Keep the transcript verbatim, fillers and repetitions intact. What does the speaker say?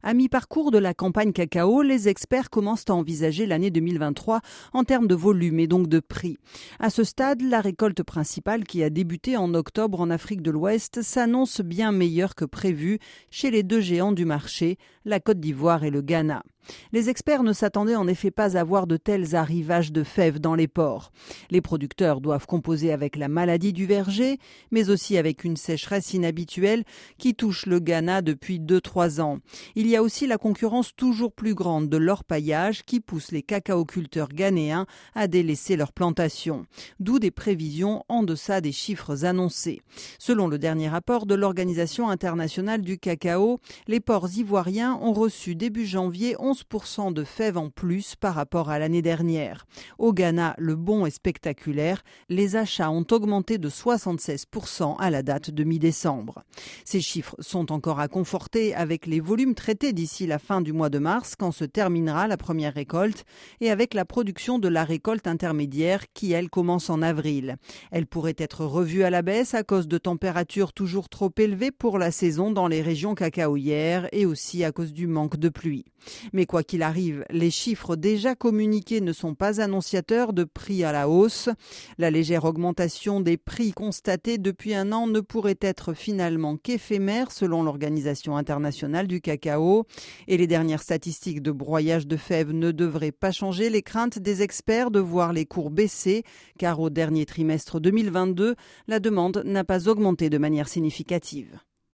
À mi-parcours de la campagne cacao, les experts commencent à envisager l'année deux mille vingt-trois en termes de volume et donc de prix. À ce stade, la récolte principale qui a débuté en octobre en Afrique de l'Ouest s'annonce bien meilleure que prévu chez les deux géants du marché, la Côte d'Ivoire et le Ghana. Les experts ne s'attendaient en effet pas à voir de tels arrivages de fèves dans les ports. Les producteurs doivent composer avec la maladie du verger, mais aussi avec une sécheresse inhabituelle qui touche le Ghana depuis deux à trois ans. Il y a aussi la concurrence toujours plus grande de l'orpaillage qui pousse les cacaoculteurs ghanéens à délaisser leurs plantations. D'où des prévisions en deçà des chiffres annoncés. Selon le dernier rapport de l'Organisation internationale du cacao, les ports ivoiriens ont reçu début janvier onze pour cent de fèves en plus par rapport à l'année dernière. Au Ghana, le bond est spectaculaire. Les achats ont augmenté de soixante-seize pour cent à la date de mi-décembre. Ces chiffres sont encore à conforter avec les volumes traités d'ici la fin du mois de mars, quand se terminera la première récolte, et avec la production de la récolte intermédiaire qui, elle, commence en avril. Elle pourrait être revue à la baisse à cause de températures toujours trop élevées pour la saison dans les régions cacaoyères et aussi à cause du manque de pluie. Mais quoi qu'il arrive, les chiffres déjà communiqués ne sont pas annonciateurs de prix à la hausse. La légère augmentation des prix constatée depuis un an ne pourrait être finalement qu'éphémère selon l'Organisation internationale du cacao. Et les dernières statistiques de broyage de fèves ne devraient pas changer les craintes des experts de voir les cours baisser, car au dernier trimestre deux mille vingt-deux, la demande n'a pas augmenté de manière significative.